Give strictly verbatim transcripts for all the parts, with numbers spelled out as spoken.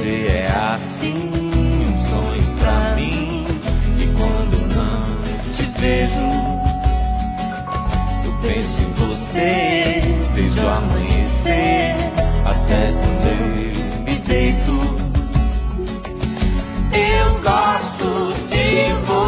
você é assim, um sonho pra mim. E quando não te vejo, eu penso em você, vejo amanhecer, até quando eu me deito. Eu gosto de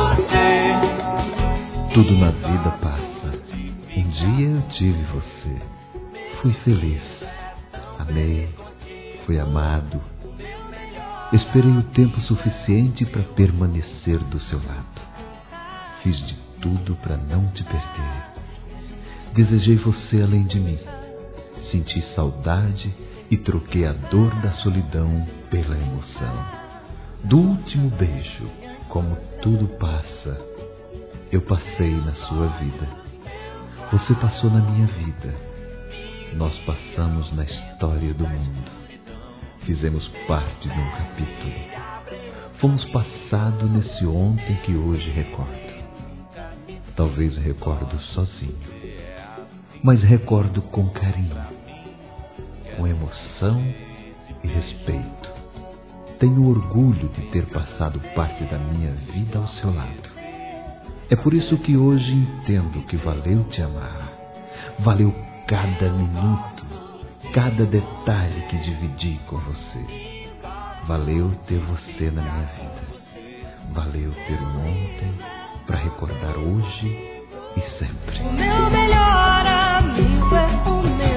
você. Tudo na vida passa. Um dia eu tive você. Fui feliz. Amei. Fui amado. Esperei o tempo suficiente para permanecer do seu lado. Fiz de tudo para não te perder. Desejei você além de mim. Senti saudade e troquei a dor da solidão pela emoção. Do último beijo, como tudo passa, eu passei na sua vida. Você passou na minha vida. Nós passamos na história do mundo. Fizemos parte de um capítulo. Fomos passado nesse ontem que hoje recordo. Talvez recordo sozinho, mas recordo com carinho, com emoção e respeito. Tenho orgulho de ter passado parte da minha vida ao seu lado. É por isso que hoje entendo que valeu te amar. Valeu cada minuto, cada detalhe que dividi com você. Valeu ter você na minha vida. Valeu ter um ontem para recordar hoje e sempre. O meu melhor amigo é o meu.